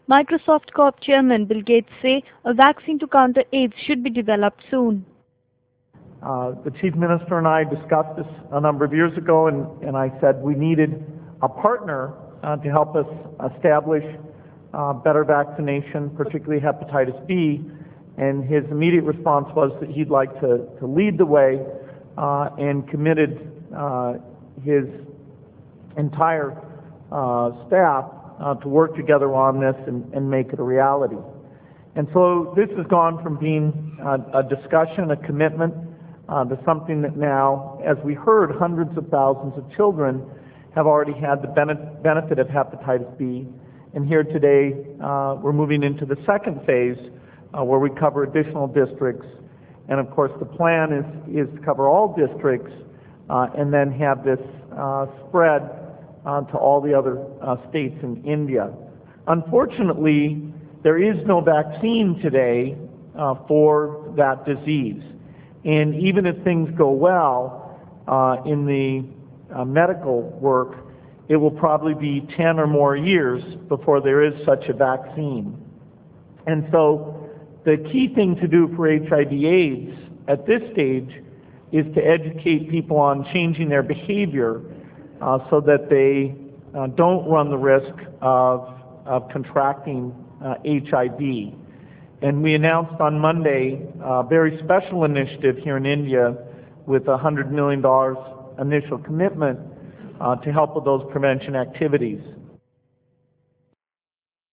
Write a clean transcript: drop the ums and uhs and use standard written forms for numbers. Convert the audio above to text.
Microsoft Corp chairman Bill Gates say a vaccine to counter AIDS should be developed soon. The Chief Minister and I discussed this a number of years ago, and I said we needed a partner to help us establish better vaccination, particularly hepatitis B, and his immediate response was that he'd like to lead the way and committed his entire staff to work together on this and make it a reality. And so this has gone from being a discussion, a commitment, to something that now, as we heard, hundreds of thousands of children have already had the benefit of hepatitis B. And here today, we're moving into the second phase where we cover additional districts. And of course, the plan is to cover all districts and then have this spread to all the other states in India. Unfortunately, there is no vaccine today for that disease. And even if things go well in the medical work, it will probably be 10 or more years before there is such a vaccine. And so the key thing to do for HIV/AIDS at this stage is to educate people on changing their behavior so that they don't run the risk of contracting HIV. And we announced on Monday a very special initiative here in India with a $100 million initial commitment to help with those prevention activities.